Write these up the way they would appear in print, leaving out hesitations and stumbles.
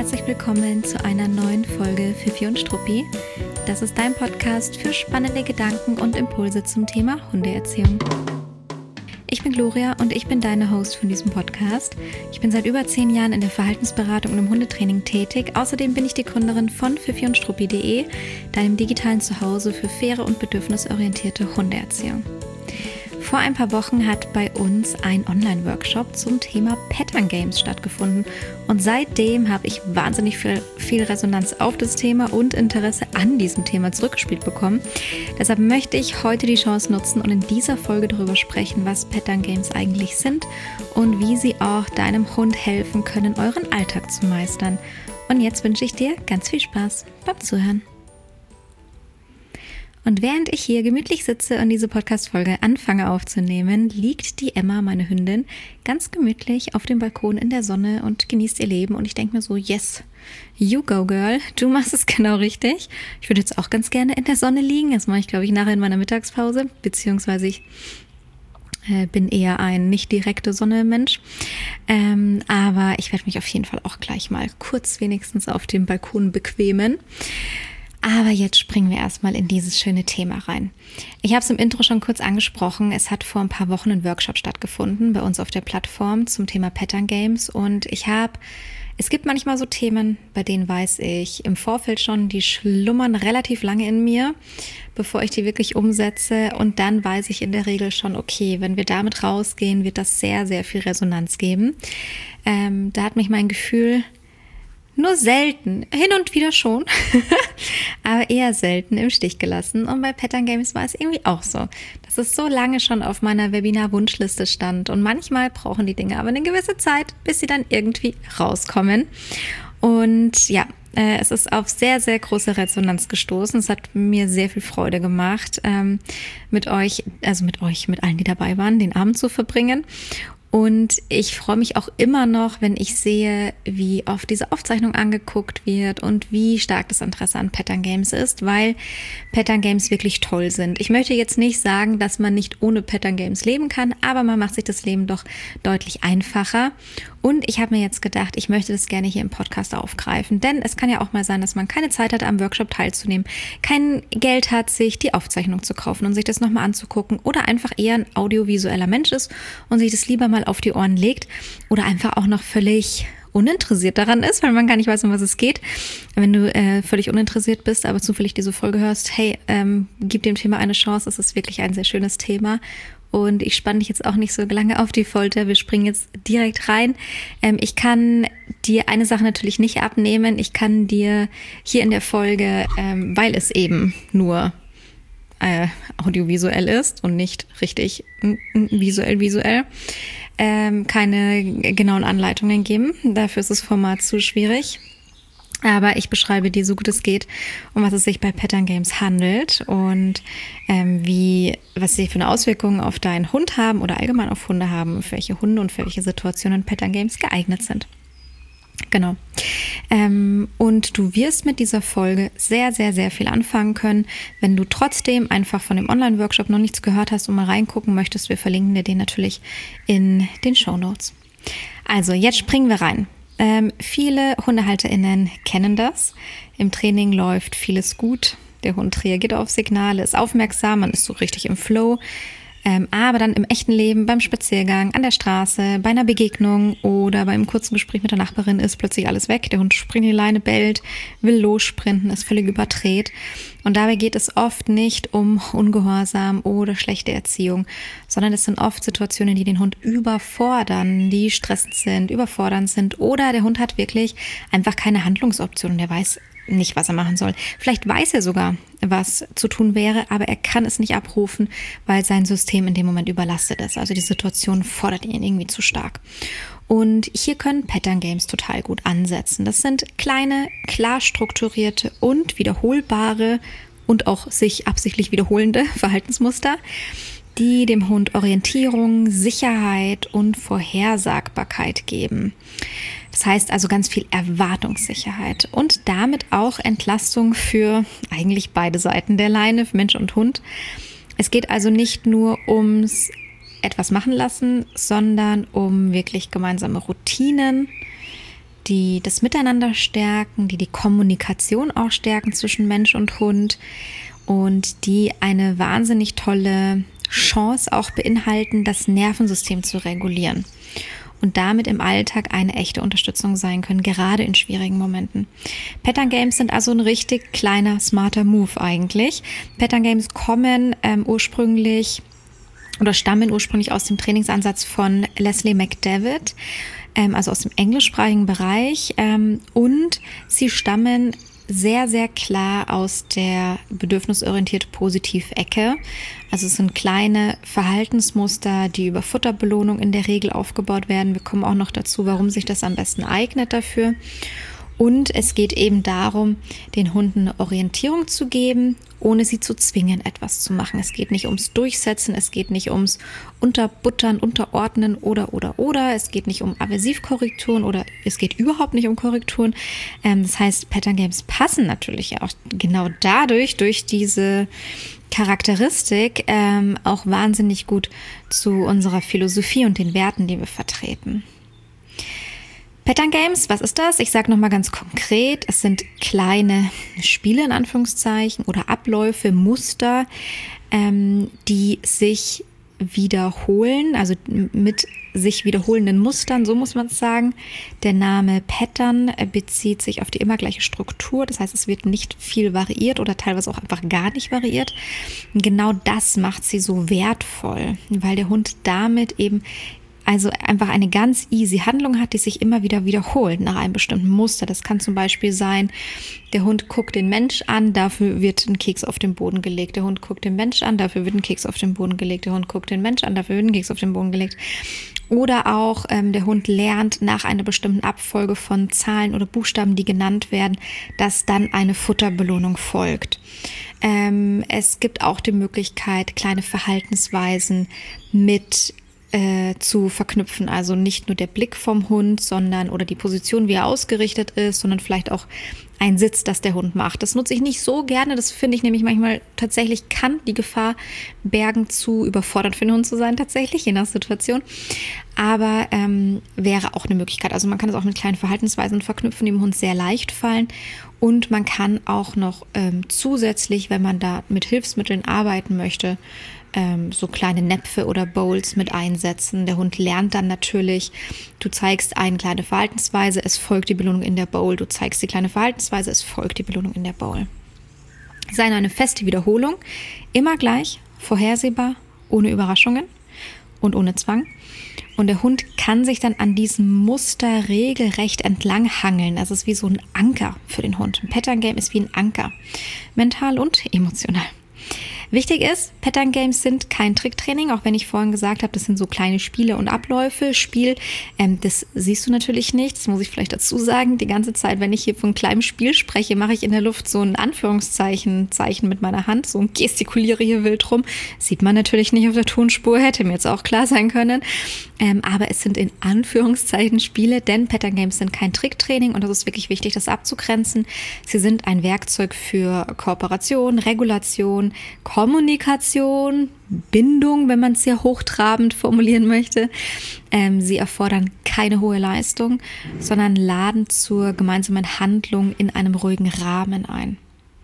herzlich willkommen zu einer neuen Folge Fifi und Struppi. Das ist dein Podcast für spannende Gedanken und Impulse zum Thema Hundeerziehung. Ich bin Gloria und ich bin deine Host von diesem Podcast. Ich bin seit über 10 Jahren in der Verhaltensberatung und im Hundetraining tätig. Außerdem bin ich die Gründerin von fifiundstruppi.de, deinem digitalen Zuhause für faire und bedürfnisorientierte Hundeerziehung. Vor ein paar Wochen hat bei uns ein Online-Workshop zum Thema Pattern Games stattgefunden und seitdem habe ich wahnsinnig viel Resonanz auf das Thema und Interesse an diesem Thema zurückgespielt bekommen. Deshalb möchte ich heute die Chance nutzen und in dieser Folge darüber sprechen, was Pattern Games eigentlich sind und wie sie auch deinem Hund helfen können, euren Alltag zu meistern. Und jetzt wünsche ich dir ganz viel Spaß beim Zuhören. Und während ich hier gemütlich sitze und diese Podcast-Folge anfange aufzunehmen, liegt die Emma, meine Hündin, ganz gemütlich auf dem Balkon in der Sonne und genießt ihr Leben. Und ich denke mir so, yes, you go girl, du machst es genau richtig. Ich würde jetzt auch ganz gerne in der Sonne liegen. Das mache ich, glaube ich, nachher in meiner Mittagspause, beziehungsweise ich bin eher ein nicht direkte Sonne-Mensch. Aber ich werde mich auf jeden Fall auch gleich mal kurz wenigstens auf dem Balkon bequemen. Aber jetzt springen wir erstmal in dieses schöne Thema rein. Ich habe es im Intro schon kurz angesprochen. Es hat vor ein paar Wochen ein Workshop stattgefunden bei uns auf der Plattform zum Thema Pattern Games. Und es gibt manchmal so Themen, bei denen weiß ich im Vorfeld schon, die schlummern relativ lange in mir, bevor ich die wirklich umsetze. Und dann weiß ich in der Regel schon, okay, wenn wir damit rausgehen, wird das sehr, sehr viel Resonanz geben. Da hat mich mein Gefühl nur selten, hin und wieder schon, aber eher selten im Stich gelassen. Und bei Pattern Games war es irgendwie auch so, dass es so lange schon auf meiner Webinar-Wunschliste stand. Und manchmal brauchen die Dinge aber eine gewisse Zeit, bis sie dann irgendwie rauskommen. Und ja, es ist auf sehr, sehr große Resonanz gestoßen. Es hat mir sehr viel Freude gemacht, mit allen, die dabei waren, den Abend zu verbringen. Und ich freue mich auch immer noch, wenn ich sehe, wie oft diese Aufzeichnung angeguckt wird und wie stark das Interesse an Pattern Games ist, weil Pattern Games wirklich toll sind. Ich möchte jetzt nicht sagen, dass man nicht ohne Pattern Games leben kann, aber man macht sich das Leben doch deutlich einfacher. Und ich habe mir jetzt gedacht, ich möchte das gerne hier im Podcast aufgreifen, denn es kann ja auch mal sein, dass man keine Zeit hat, am Workshop teilzunehmen, kein Geld hat, sich die Aufzeichnung zu kaufen und sich das nochmal anzugucken oder einfach eher ein audiovisueller Mensch ist und sich das lieber mal auf die Ohren legt oder einfach auch noch völlig uninteressiert daran ist, weil man gar nicht weiß, um was es geht. Wenn du völlig uninteressiert bist, aber zufällig diese Folge hörst, hey, gib dem Thema eine Chance, es ist wirklich ein sehr schönes Thema. Und ich spanne dich jetzt auch nicht so lange auf die Folter. Wir springen jetzt direkt rein. Ich kann dir eine Sache natürlich nicht abnehmen. Ich kann dir hier in der Folge, weil es eben nur audiovisuell ist und nicht richtig visuell, keine genauen Anleitungen geben. Dafür ist das Format zu schwierig. Aber ich beschreibe dir, so gut es geht, um was es sich bei Pattern Games handelt und was sie für eine Auswirkung auf deinen Hund haben oder allgemein auf Hunde haben, für welche Hunde und für welche Situationen Pattern Games geeignet sind. Genau. Und du wirst mit dieser Folge sehr, sehr, sehr viel anfangen können. Wenn du trotzdem einfach von dem Online-Workshop noch nichts gehört hast und mal reingucken möchtest, wir verlinken dir den natürlich in den Shownotes. Also, jetzt springen wir rein. Viele HundehalterInnen kennen das. Im Training läuft vieles gut. Der Hund reagiert auf Signale, ist aufmerksam, man ist so richtig im Flow. Aber dann im echten Leben, beim Spaziergang, an der Straße, bei einer Begegnung oder beim kurzen Gespräch mit der Nachbarin ist plötzlich alles weg. Der Hund springt in die Leine, bellt, will lossprinten, ist völlig überdreht. Und dabei geht es oft nicht um Ungehorsam oder schlechte Erziehung, sondern es sind oft Situationen, die den Hund überfordern, die stressend sind, überfordernd sind oder der Hund hat wirklich einfach keine Handlungsoptionen. Der weiß nicht, was er machen soll. Vielleicht weiß er sogar, was zu tun wäre, aber er kann es nicht abrufen, weil sein System in dem Moment überlastet ist. Also die Situation fordert ihn irgendwie zu stark. Und hier können Pattern Games total gut ansetzen. Das sind kleine, klar strukturierte und wiederholbare und auch sich absichtlich wiederholende Verhaltensmuster, die dem Hund Orientierung, Sicherheit und Vorhersagbarkeit geben. Das heißt also ganz viel Erwartungssicherheit und damit auch Entlastung für eigentlich beide Seiten der Leine, für Mensch und Hund. Es geht also nicht nur ums etwas machen lassen, sondern um wirklich gemeinsame Routinen, die das Miteinander stärken, die Kommunikation auch stärken zwischen Mensch und Hund und die eine wahnsinnig tolle Chance auch beinhalten, das Nervensystem zu regulieren und damit im Alltag eine echte Unterstützung sein können, gerade in schwierigen Momenten. Pattern Games sind also ein richtig kleiner, smarter Move eigentlich. Pattern Games kommen stammen ursprünglich aus dem Trainingsansatz von Leslie McDevitt, also aus dem englischsprachigen Bereich, und sie stammen sehr, sehr klar aus der bedürfnisorientiert Positiv-Ecke. Also es sind kleine Verhaltensmuster, die über Futterbelohnung in der Regel aufgebaut werden. Wir kommen auch noch dazu, warum sich das am besten eignet dafür. Und es geht eben darum, den Hunden eine Orientierung zu geben, ohne sie zu zwingen, etwas zu machen. Es geht nicht ums Durchsetzen, es geht nicht ums Unterbuttern, Unterordnen oder. Es geht nicht um Aversivkorrekturen oder es geht überhaupt nicht um Korrekturen. Das heißt, Pattern Games passen natürlich auch genau dadurch, durch diese Charakteristik, auch wahnsinnig gut zu unserer Philosophie und den Werten, die wir vertreten. Pattern Games, was ist das? Ich sage nochmal ganz konkret, es sind kleine Spiele in Anführungszeichen oder Abläufe, Muster, die sich wiederholen, also mit sich wiederholenden Mustern, so muss man es sagen. Der Name Pattern bezieht sich auf die immer gleiche Struktur, das heißt, es wird nicht viel variiert oder teilweise auch einfach gar nicht variiert. Und genau das macht sie so wertvoll, weil der Hund damit eben also einfach eine ganz easy Handlung hat, die sich immer wieder wiederholt nach einem bestimmten Muster. Das kann zum Beispiel sein, der Hund guckt den Mensch an, dafür wird ein Keks auf den Boden gelegt. Der Hund guckt den Mensch an, dafür wird ein Keks auf den Boden gelegt. Der Hund guckt den Mensch an, dafür wird ein Keks auf den Boden gelegt. Oder auch der Hund lernt nach einer bestimmten Abfolge von Zahlen oder Buchstaben, die genannt werden, dass dann eine Futterbelohnung folgt. Es gibt auch die Möglichkeit, kleine Verhaltensweisen mit zu verknüpfen. Also nicht nur der Blick vom Hund, sondern oder die Position, wie er ausgerichtet ist, sondern vielleicht auch ein Sitz, das der Hund macht. Das nutze ich nicht so gerne. Das finde ich nämlich manchmal tatsächlich, kann die Gefahr bergen, zu überfordert für den Hund zu sein, tatsächlich, je nach Situation. Aber wäre auch eine Möglichkeit. Also man kann es auch mit kleinen Verhaltensweisen verknüpfen, die dem Hund sehr leicht fallen. Und man kann auch noch zusätzlich, wenn man da mit Hilfsmitteln arbeiten möchte, so kleine Näpfe oder Bowls mit einsetzen. Der Hund lernt dann natürlich, du zeigst eine kleine Verhaltensweise, es folgt die Belohnung in der Bowl. Du zeigst die kleine Verhaltensweise, es folgt die Belohnung in der Bowl. Sei eine feste Wiederholung, immer gleich, vorhersehbar, ohne Überraschungen und ohne Zwang. Und der Hund kann sich dann an diesem Muster regelrecht entlang hangeln. Das ist wie so ein Anker für den Hund. Ein Pattern Game ist wie ein Anker, mental und emotional. Wichtig ist, Pattern Games sind kein Tricktraining, auch wenn ich vorhin gesagt habe, das sind so kleine Spiele und Abläufe. Spiel, das siehst du natürlich nicht, das muss ich vielleicht dazu sagen. Die ganze Zeit, wenn ich hier von kleinem Spiel spreche, mache ich in der Luft so ein Anführungszeichen mit meiner Hand, so ein gestikuliere hier wild rum. Sieht man natürlich nicht auf der Tonspur, hätte mir jetzt auch klar sein können. Aber es sind in Anführungszeichen Spiele, denn Pattern Games sind kein Tricktraining und das ist wirklich wichtig, das abzugrenzen. Sie sind ein Werkzeug für Kooperation, Regulation, Kommunikation, Bindung, wenn man es sehr hochtrabend formulieren möchte. Sie erfordern keine hohe Leistung, sondern laden zur gemeinsamen Handlung in einem ruhigen Rahmen ein.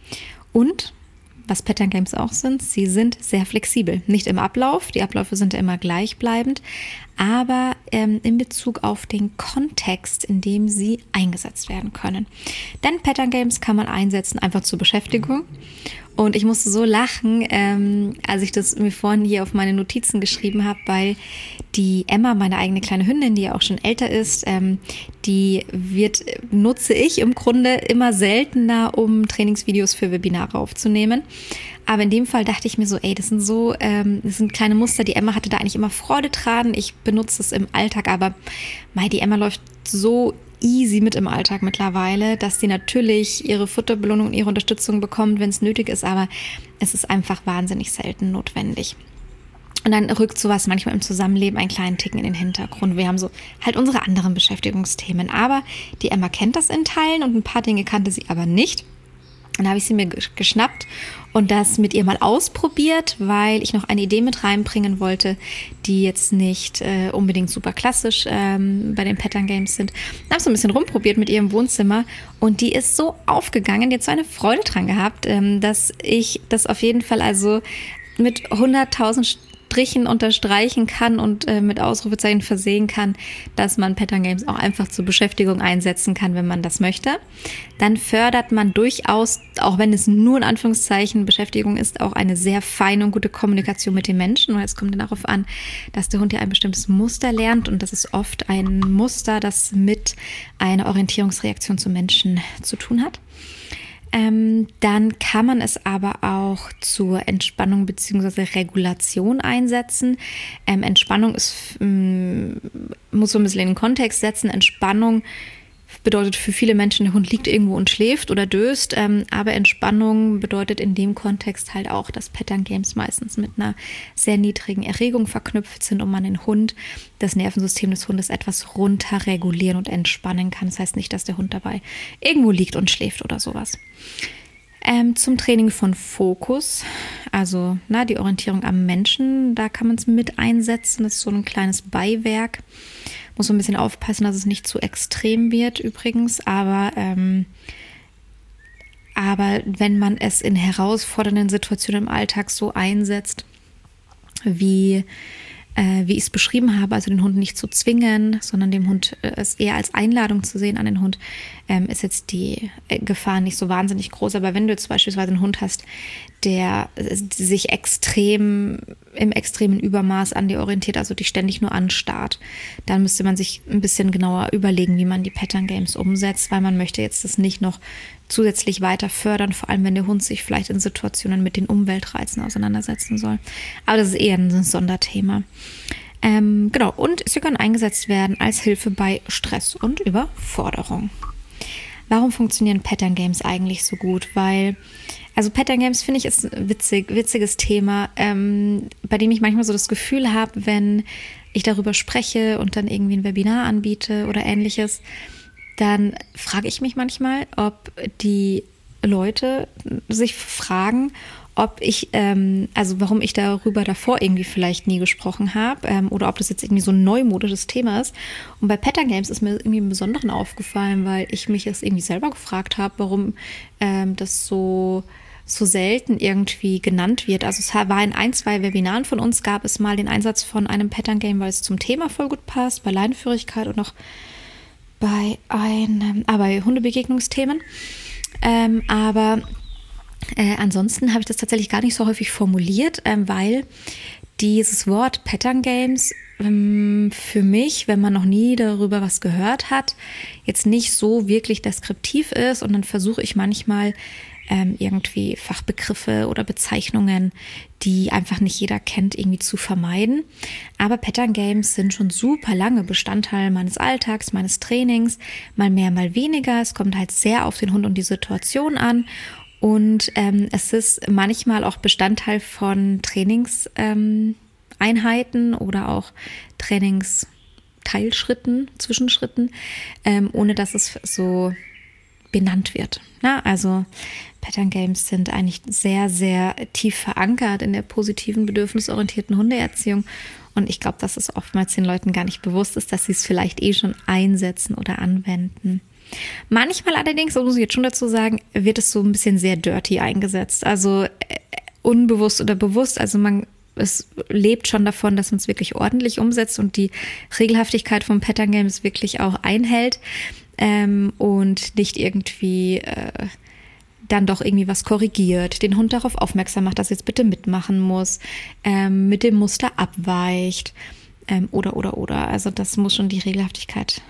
Und was Pattern Games auch sind, sie sind sehr flexibel. Nicht im Ablauf, die Abläufe sind immer gleichbleibend, aber in Bezug auf den Kontext, in dem sie eingesetzt werden können. Denn Pattern Games kann man einsetzen einfach zur Beschäftigung. Und ich musste so lachen, als ich das mir vorhin hier auf meine Notizen geschrieben habe, weil die Emma, meine eigene kleine Hündin, die ja auch schon älter ist, nutze ich im Grunde immer seltener, um Trainingsvideos für Webinare aufzunehmen. Aber in dem Fall dachte ich mir so, das sind kleine Muster. Die Emma hatte da eigentlich immer Freude dran. Ich benutze es im Alltag, aber die Emma läuft so easy mit im Alltag mittlerweile, dass sie natürlich ihre Futterbelohnung und ihre Unterstützung bekommt, wenn es nötig ist, aber es ist einfach wahnsinnig selten notwendig. Und dann rückt sowas manchmal im Zusammenleben einen kleinen Ticken in den Hintergrund. Wir haben so halt unsere anderen Beschäftigungsthemen, aber die Emma kennt das in Teilen und ein paar Dinge kannte sie aber nicht. Dann habe ich sie mir geschnappt und das mit ihr mal ausprobiert, weil ich noch eine Idee mit reinbringen wollte, die jetzt nicht unbedingt super klassisch bei den Pattern Games sind. Ich habe so ein bisschen rumprobiert mit ihr im Wohnzimmer und die ist so aufgegangen, die hat so eine Freude dran gehabt, dass ich das auf jeden Fall also mit 100.000 Strichen unterstreichen kann und mit Ausrufezeichen versehen kann, dass man Pattern Games auch einfach zur Beschäftigung einsetzen kann, wenn man das möchte. Dann fördert man durchaus, auch wenn es nur in Anführungszeichen Beschäftigung ist, auch eine sehr feine und gute Kommunikation mit den Menschen. Und es kommt dann darauf an, dass der Hund ja ein bestimmtes Muster lernt und das ist oft ein Muster, das mit einer Orientierungsreaktion zu Menschen zu tun hat. Dann kann man es aber auch zur Entspannung bzw. Regulation einsetzen. Entspannung muss so ein bisschen in den Kontext setzen. Entspannung bedeutet für viele Menschen, der Hund liegt irgendwo und schläft oder döst. Aber Entspannung bedeutet in dem Kontext halt auch, dass Pattern Games meistens mit einer sehr niedrigen Erregung verknüpft sind und man den Hund, das Nervensystem des Hundes etwas runter regulieren und entspannen kann. Das heißt nicht, dass der Hund dabei irgendwo liegt und schläft oder sowas. Zum Training von Fokus, also die Orientierung am Menschen, da kann man es mit einsetzen. Das ist so ein kleines Beiwerk. Muss so ein bisschen aufpassen, dass es nicht zu extrem wird übrigens, aber wenn man es in herausfordernden Situationen im Alltag so einsetzt, wie ich es beschrieben habe, also den Hund nicht zu zwingen, sondern dem Hund es eher als Einladung zu sehen an den Hund, ist jetzt die Gefahr nicht so wahnsinnig groß. Aber wenn du jetzt beispielsweise einen Hund hast, der sich im extremen Übermaß an dir orientiert, also dich ständig nur anstarrt, dann müsste man sich ein bisschen genauer überlegen, wie man die Pattern Games umsetzt, weil man möchte jetzt das nicht noch zusätzlich weiter fördern, vor allem wenn der Hund sich vielleicht in Situationen mit den Umweltreizen auseinandersetzen soll. Aber das ist eher ein Sonderthema. Genau, und sie können eingesetzt werden als Hilfe bei Stress und Überforderung. Warum funktionieren Pattern Games eigentlich so gut? Weil, also Pattern Games finde ich ist ein witziges Thema, bei dem ich manchmal so das Gefühl habe, wenn ich darüber spreche und dann irgendwie ein Webinar anbiete oder ähnliches, dann frage ich mich manchmal, ob die Leute sich fragen, warum ich darüber davor irgendwie vielleicht nie gesprochen habe oder ob das jetzt irgendwie so ein neumodisches Thema ist. Und bei Pattern Games ist mir irgendwie im Besonderen aufgefallen, weil ich mich das irgendwie selber gefragt habe, warum das so selten irgendwie genannt wird. Also es war in 2 Webinaren von uns, gab es mal den Einsatz von einem Pattern Game, weil es zum Thema voll gut passt, bei Leinenführigkeit und noch bei Hundebegegnungsthemen. Ansonsten habe ich das tatsächlich gar nicht so häufig formuliert, weil dieses Wort Pattern Games für mich, wenn man noch nie darüber was gehört hat, jetzt nicht so wirklich deskriptiv ist und dann versuche ich manchmal irgendwie Fachbegriffe oder Bezeichnungen, die einfach nicht jeder kennt, irgendwie zu vermeiden. Aber Pattern Games sind schon super lange Bestandteil meines Alltags, meines Trainings, mal mehr, mal weniger. Es kommt halt sehr auf den Hund und die Situation an. Und es ist manchmal auch Bestandteil von Trainingseinheiten oder auch Trainingsteilschritten, Zwischenschritten, ohne dass es so benannt wird. Also Pattern Games sind eigentlich sehr, sehr tief verankert in der positiven, bedürfnisorientierten Hundeerziehung. Und ich glaube, dass es oftmals den Leuten gar nicht bewusst ist, dass sie es vielleicht schon einsetzen oder anwenden. Manchmal allerdings, das muss ich jetzt schon dazu sagen, wird es so ein bisschen sehr dirty eingesetzt. Also unbewusst oder bewusst. Also es lebt schon davon, dass man es wirklich ordentlich umsetzt und die Regelhaftigkeit vom Pattern Games wirklich auch einhält und nicht irgendwie dann doch irgendwie was korrigiert, den Hund darauf aufmerksam macht, dass er jetzt bitte mitmachen muss, mit dem Muster abweicht oder. Also das muss schon die Regelhaftigkeit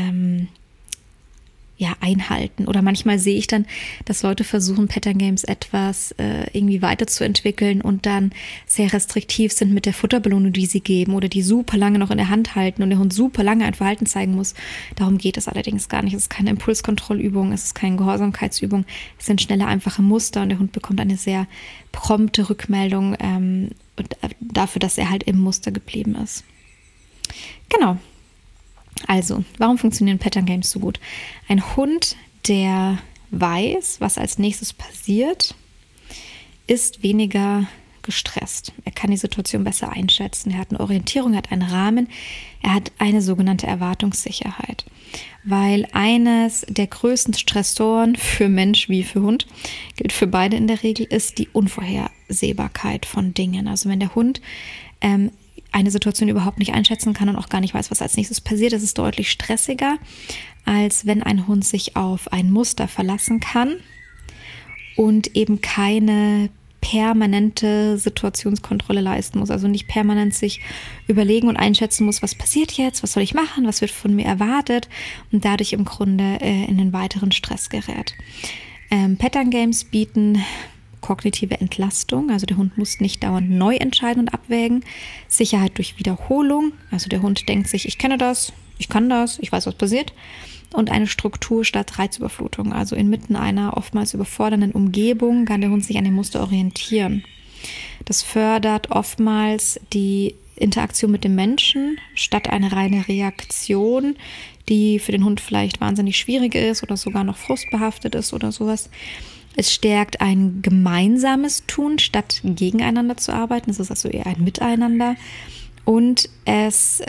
einhalten. Oder manchmal sehe ich dann, dass Leute versuchen, Pattern Games etwas irgendwie weiterzuentwickeln und dann sehr restriktiv sind mit der Futterbelohnung, die sie geben oder die super lange noch in der Hand halten und der Hund super lange ein Verhalten zeigen muss. Darum geht es allerdings gar nicht. Es ist keine Impulskontrollübung, es ist keine Gehorsamkeitsübung. Es sind schnelle, einfache Muster und der Hund bekommt eine sehr prompte Rückmeldung dafür, dass er halt im Muster geblieben ist. Genau. Also, warum funktionieren Pattern Games so gut? Ein Hund, der weiß, was als nächstes passiert, ist weniger gestresst. Er kann die Situation besser einschätzen. Er hat eine Orientierung, er hat einen Rahmen, er hat eine sogenannte Erwartungssicherheit. Weil eines der größten Stressoren für Mensch wie für Hund, gilt für beide in der Regel, ist die Unvorhersehbarkeit von Dingen. Also wenn der Hund eine Situation überhaupt nicht einschätzen kann und auch gar nicht weiß, was als nächstes passiert, ist es deutlich stressiger, als wenn ein Hund sich auf ein Muster verlassen kann und eben keine permanente Situationskontrolle leisten muss, also nicht permanent sich überlegen und einschätzen muss, was passiert jetzt, was soll ich machen, was wird von mir erwartet und dadurch im Grunde in den weiteren Stress gerät. Pattern Games bieten kognitive Entlastung, also der Hund muss nicht dauernd neu entscheiden und abwägen, Sicherheit durch Wiederholung, also der Hund denkt sich, ich kenne das, ich kann das, ich weiß, was passiert, und eine Struktur statt Reizüberflutung. Also inmitten einer oftmals überfordernden Umgebung kann der Hund sich an dem Muster orientieren. Das fördert oftmals die Interaktion mit dem Menschen statt eine reine Reaktion, die für den Hund vielleicht wahnsinnig schwierig ist oder sogar noch frustbehaftet ist oder sowas. Es stärkt ein gemeinsames Tun, statt gegeneinander zu arbeiten. Es ist also eher ein Miteinander. Und es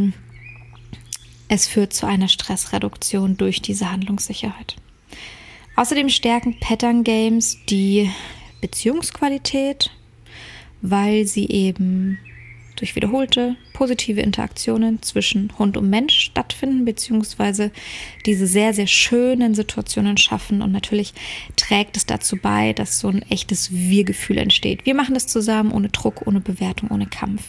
führt zu einer Stressreduktion durch diese Handlungssicherheit. Außerdem stärken Pattern Games die Beziehungsqualität, weil sie eben durch wiederholte positive Interaktionen zwischen Hund und Mensch stattfinden, beziehungsweise diese sehr, sehr schönen Situationen schaffen. Und natürlich trägt es dazu bei, dass so ein echtes Wir-Gefühl entsteht. Wir machen das zusammen, ohne Druck, ohne Bewertung, ohne Kampf.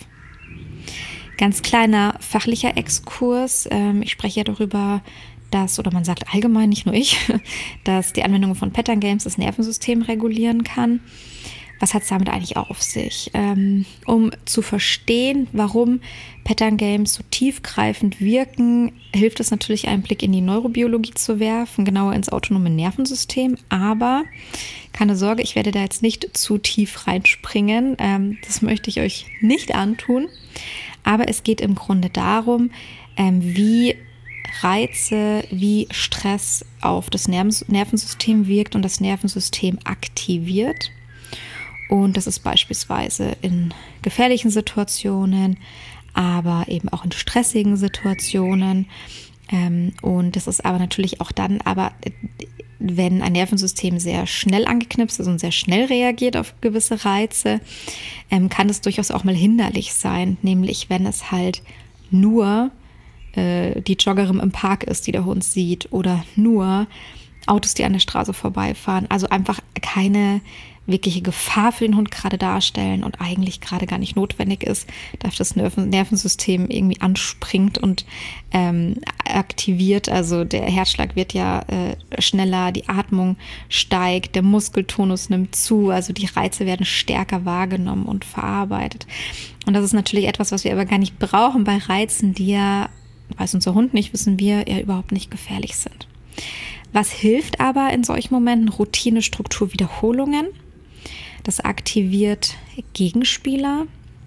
Ganz kleiner fachlicher Exkurs. Ich spreche ja darüber, dass, oder man sagt allgemein, nicht nur ich, dass die Anwendung von Pattern Games das Nervensystem regulieren kann. Was hat es damit eigentlich auf sich? Um zu verstehen, warum Pattern Games so tiefgreifend wirken, hilft es natürlich, einen Blick in die Neurobiologie zu werfen, genauer ins autonome Nervensystem. Aber keine Sorge, ich werde da jetzt nicht zu tief reinspringen. Das möchte ich euch nicht antun. Aber es geht im Grunde darum, wie Reize, wie Stress auf das Nervensystem wirkt und das Nervensystem aktiviert. Und das ist beispielsweise in gefährlichen Situationen, aber eben auch in stressigen Situationen. Und das ist aber natürlich auch dann, wenn ein Nervensystem sehr schnell angeknipst ist und sehr schnell reagiert auf gewisse Reize, kann es durchaus auch mal hinderlich sein, nämlich wenn es halt nur die Joggerin im Park ist, die der Hund sieht, oder nur Autos, die an der Straße vorbeifahren. Also einfach keine wirkliche Gefahr für den Hund gerade darstellen und eigentlich gerade gar nicht notwendig ist, dass das Nervensystem irgendwie anspringt und aktiviert. Also der Herzschlag wird ja schneller, die Atmung steigt, der Muskeltonus nimmt zu, also die Reize werden stärker wahrgenommen und verarbeitet. Und das ist natürlich etwas, was wir aber gar nicht brauchen bei Reizen, die ja, weiß unser Hund nicht, wissen wir, ja überhaupt nicht gefährlich sind. Was hilft aber in solchen Momenten? Routine, Struktur, Wiederholungen. Das aktiviert Gegenspieler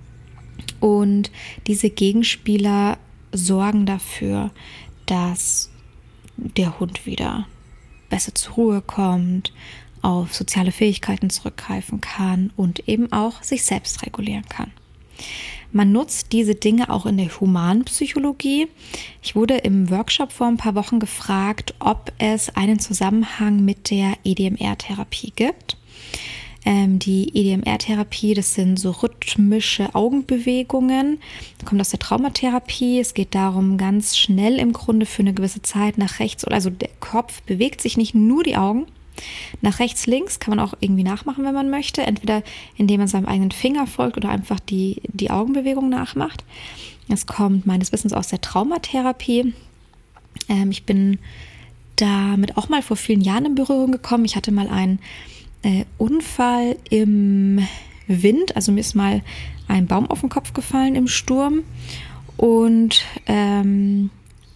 und diese Gegenspieler sorgen dafür, dass der Hund wieder besser zur Ruhe kommt, auf soziale Fähigkeiten zurückgreifen kann und eben auch sich selbst regulieren kann. Man nutzt diese Dinge auch in der Humanpsychologie. Ich wurde im Workshop vor ein paar Wochen gefragt, ob es einen Zusammenhang mit der EDMR-Therapie gibt. Die EDMR-Therapie, das sind so rhythmische Augenbewegungen, kommt aus der Traumatherapie. Es geht darum, ganz schnell im Grunde für eine gewisse Zeit nach rechts, also der Kopf bewegt sich, nicht nur die Augen. Nach rechts, links kann man auch irgendwie nachmachen, wenn man möchte. Entweder indem man seinem eigenen Finger folgt oder einfach die Augenbewegung nachmacht. Das kommt meines Wissens aus der Traumatherapie. Ich bin damit auch mal vor vielen Jahren in Berührung gekommen. Ich hatte mal einen Unfall im Wind. Also mir ist mal ein Baum auf den Kopf gefallen im Sturm. Und dann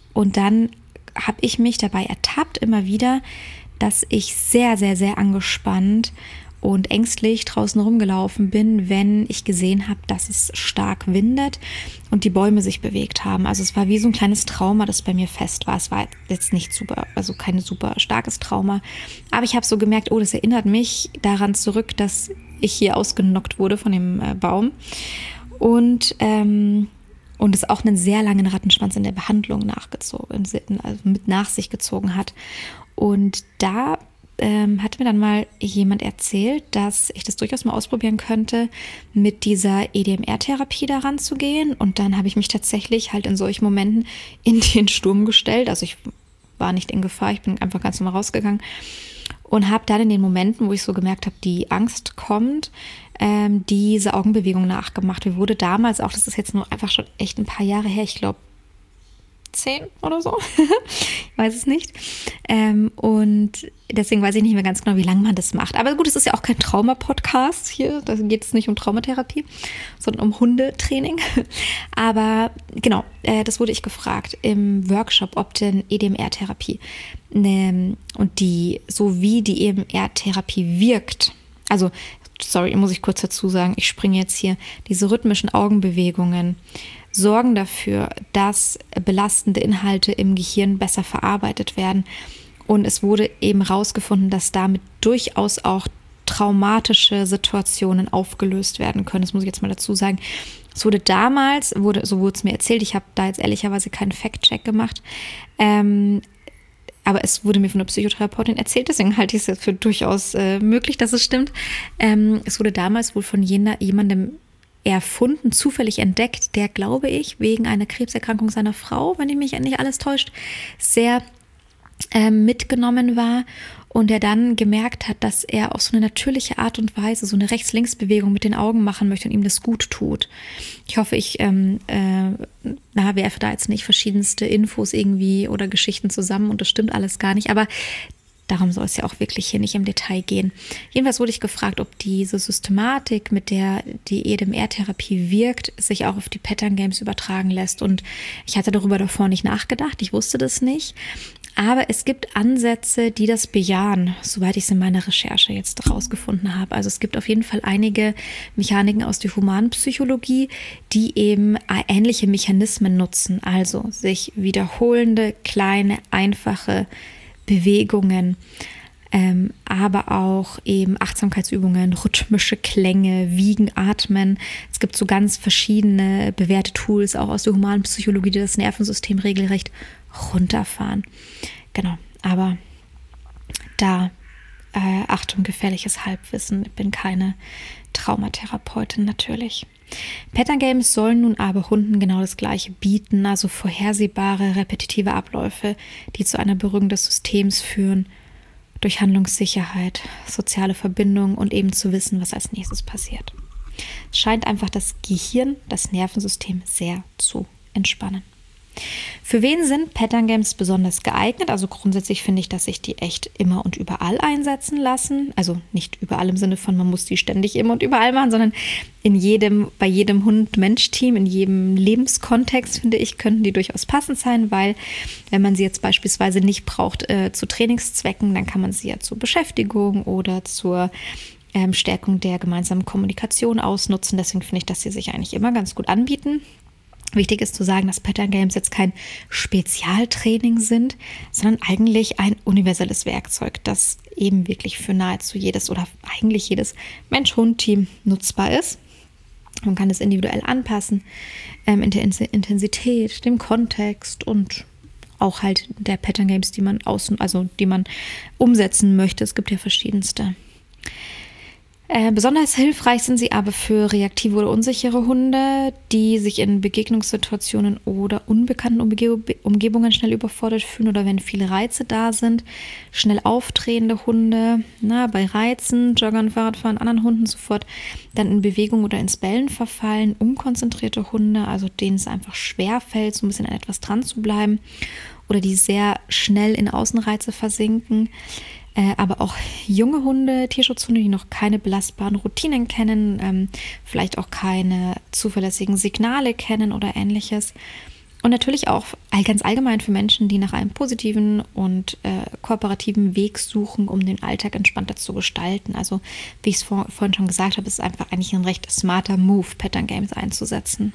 habe ich mich dabei ertappt, immer wieder, dass ich sehr, sehr, sehr angespannt und ängstlich draußen rumgelaufen bin, wenn ich gesehen habe, dass es stark windet und die Bäume sich bewegt haben. Also es war wie so ein kleines Trauma, das bei mir fest war. Es war jetzt nicht super, also kein super starkes Trauma. Aber ich habe so gemerkt, oh, das erinnert mich daran zurück, dass ich hier ausgenockt wurde von dem Baum. Und es auch einen sehr langen Rattenschwanz in der Behandlung nachgezogen, also mit nach sich gezogen hat. Und da hat mir dann mal jemand erzählt, dass ich das durchaus mal ausprobieren könnte, mit dieser EDMR-Therapie daran zu gehen. Und dann habe ich mich tatsächlich halt in solchen Momenten in den Sturm gestellt. Also ich war nicht in Gefahr, ich bin einfach ganz normal rausgegangen und habe dann in den Momenten, wo ich so gemerkt habe, die Angst kommt, diese Augenbewegung nachgemacht. Mir wurde damals auch, das ist jetzt nur einfach schon echt ein paar Jahre her, ich glaube 10 oder so, ich weiß es nicht. Und deswegen weiß ich nicht mehr ganz genau, wie lange man das macht. Aber gut, es ist ja auch kein Trauma-Podcast hier, da geht es nicht um Traumatherapie, sondern um Hundetraining. Aber genau, das wurde ich gefragt im Workshop, ob denn EDMR-Therapie und so wie die EDMR-Therapie wirkt, also sorry, muss ich kurz dazu sagen, ich springe jetzt hier, diese rhythmischen Augenbewegungen sorgen dafür, dass belastende Inhalte im Gehirn besser verarbeitet werden. Und es wurde eben herausgefunden, dass damit durchaus auch traumatische Situationen aufgelöst werden können. Das muss ich jetzt mal dazu sagen. Es wurde damals, so wurde es mir erzählt, ich habe da jetzt ehrlicherweise keinen Fact-Check gemacht, aber es wurde mir von einer Psychotherapeutin erzählt, deswegen halte ich es jetzt für durchaus möglich, dass es stimmt. Es wurde damals wohl von jemandem erfunden, zufällig entdeckt, der, glaube ich, wegen einer Krebserkrankung seiner Frau, wenn ich mich nicht alles täuscht, sehr mitgenommen war und der dann gemerkt hat, dass er auf so eine natürliche Art und Weise so eine Rechts-Links-Bewegung mit den Augen machen möchte und ihm das gut tut. Ich hoffe, ich werfe da jetzt nicht verschiedenste Infos irgendwie oder Geschichten zusammen und das stimmt alles gar nicht, aber darum soll es ja auch wirklich hier nicht im Detail gehen. Jedenfalls wurde ich gefragt, ob diese Systematik, mit der die EDMR-Therapie wirkt, sich auch auf die Pattern Games übertragen lässt. Und ich hatte darüber davor nicht nachgedacht, ich wusste das nicht. Aber es gibt Ansätze, die das bejahen, soweit ich es in meiner Recherche jetzt herausgefunden habe. Also es gibt auf jeden Fall einige Mechaniken aus der Humanpsychologie, die eben ähnliche Mechanismen nutzen. Also sich wiederholende, kleine, einfache Bewegungen, aber auch eben Achtsamkeitsübungen, rhythmische Klänge, Wiegen, Atmen. Es gibt so ganz verschiedene bewährte Tools, auch aus der Humanpsychologie, die das Nervensystem regelrecht runterfahren. Genau, aber da, Achtung, gefährliches Halbwissen, ich bin keine Traumatherapeutin natürlich. Pattern Games sollen nun aber Hunden genau das Gleiche bieten, also vorhersehbare, repetitive Abläufe, die zu einer Beruhigung des Systems führen, durch Handlungssicherheit, soziale Verbindung und eben zu wissen, was als nächstes passiert. Es scheint einfach das Gehirn, das Nervensystem sehr zu entspannen. Für wen sind Pattern Games besonders geeignet? Also grundsätzlich finde ich, dass sich die echt immer und überall einsetzen lassen. Also nicht überall im Sinne von, man muss die ständig immer und überall machen, sondern bei jedem Hund-Mensch-Team, in jedem Lebenskontext, finde ich, könnten die durchaus passend sein, weil wenn man sie jetzt beispielsweise nicht braucht zu Trainingszwecken, dann kann man sie ja zur Beschäftigung oder zur Stärkung der gemeinsamen Kommunikation ausnutzen. Deswegen finde ich, dass sie sich eigentlich immer ganz gut anbieten. Wichtig ist zu sagen, dass Pattern Games jetzt kein Spezialtraining sind, sondern eigentlich ein universelles Werkzeug, das eben wirklich für nahezu jedes oder eigentlich jedes Mensch-Hund-Team nutzbar ist. Man kann es individuell anpassen, in der Intensität, dem Kontext und auch halt der Pattern Games, die man umsetzen möchte. Es gibt ja verschiedenste. Besonders hilfreich sind sie aber für reaktive oder unsichere Hunde, die sich in Begegnungssituationen oder unbekannten Umgebungen schnell überfordert fühlen oder wenn viele Reize da sind. Schnell aufdrehende Hunde, bei Reizen, Joggern, Fahrradfahren, anderen Hunden sofort dann in Bewegung oder ins Bellen verfallen. Unkonzentrierte Hunde, also denen es einfach schwer fällt, so ein bisschen an etwas dran zu bleiben oder die sehr schnell in Außenreize versinken. Aber auch junge Hunde, Tierschutzhunde, die noch keine belastbaren Routinen kennen, vielleicht auch keine zuverlässigen Signale kennen oder ähnliches. Und natürlich auch ganz allgemein für Menschen, die nach einem positiven und kooperativen Weg suchen, um den Alltag entspannter zu gestalten. Also wie ich es vorhin schon gesagt habe, ist es einfach eigentlich ein recht smarter Move, Pattern Games einzusetzen.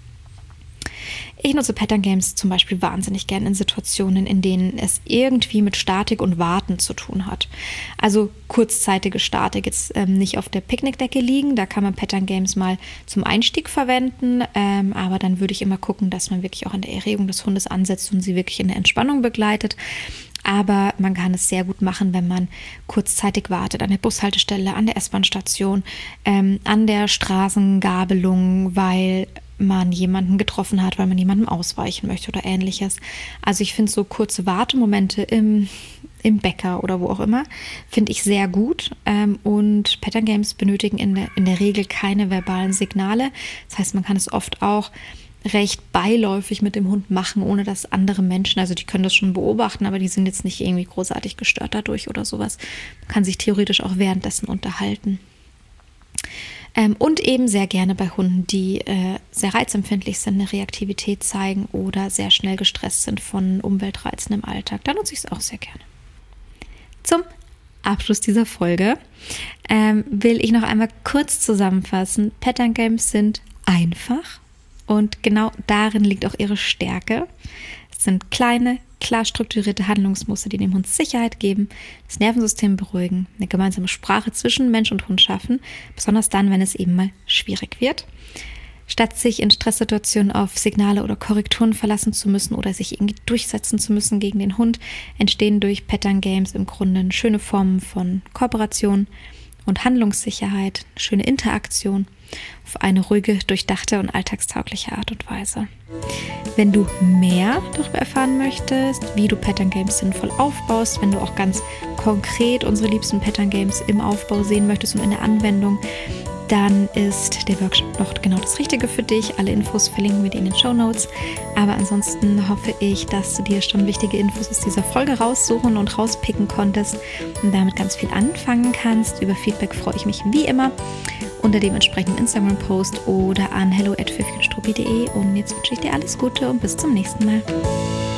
Ich nutze Pattern Games zum Beispiel wahnsinnig gern in Situationen, in denen es irgendwie mit Statik und Warten zu tun hat. Also kurzzeitige Statik, jetzt nicht auf der Picknickdecke liegen, da kann man Pattern Games mal zum Einstieg verwenden, aber dann würde ich immer gucken, dass man wirklich auch an der Erregung des Hundes ansetzt und sie wirklich in der Entspannung begleitet. Aber man kann es sehr gut machen, wenn man kurzzeitig wartet, an der Bushaltestelle, an der S-Bahn-Station, an der Straßengabelung, weil man jemanden getroffen hat, weil man jemandem ausweichen möchte oder ähnliches. Also ich finde so kurze Wartemomente im Bäcker oder wo auch immer, finde ich sehr gut. Und Pattern Games benötigen in der Regel keine verbalen Signale. Das heißt, man kann es oft auch recht beiläufig mit dem Hund machen, ohne dass andere Menschen, also die können das schon beobachten, aber die sind jetzt nicht irgendwie großartig gestört dadurch oder sowas. Man kann sich theoretisch auch währenddessen unterhalten. Und eben sehr gerne bei Hunden, die sehr reizempfindlich sind, eine Reaktivität zeigen oder sehr schnell gestresst sind von Umweltreizen im Alltag. Da nutze ich es auch sehr gerne. Zum Abschluss dieser Folge will ich noch einmal kurz zusammenfassen. Pattern Games sind einfach und genau darin liegt auch ihre Stärke. Es sind kleine, klar strukturierte Handlungsmuster, die dem Hund Sicherheit geben, das Nervensystem beruhigen, eine gemeinsame Sprache zwischen Mensch und Hund schaffen, besonders dann, wenn es eben mal schwierig wird. Statt sich in Stresssituationen auf Signale oder Korrekturen verlassen zu müssen oder sich irgendwie durchsetzen zu müssen gegen den Hund, entstehen durch Pattern Games im Grunde schöne Formen von Kooperation und Handlungssicherheit, schöne Interaktion auf eine ruhige, durchdachte und alltagstaugliche Art und Weise. Wenn du mehr darüber erfahren möchtest, wie du Pattern Games sinnvoll aufbaust, wenn du auch ganz konkret unsere liebsten Pattern Games im Aufbau sehen möchtest und in der Anwendung, dann ist der Workshop noch genau das Richtige für dich. Alle Infos verlinken wir dir in den Shownotes. Aber ansonsten hoffe ich, dass du dir schon wichtige Infos aus dieser Folge raussuchen und rauspicken konntest und damit ganz viel anfangen kannst. Über Feedback freue ich mich wie immer unter dem entsprechenden Instagram-Post oder an hello@pfiffchenstruppi.de. Und jetzt wünsche ich dir alles Gute und bis zum nächsten Mal.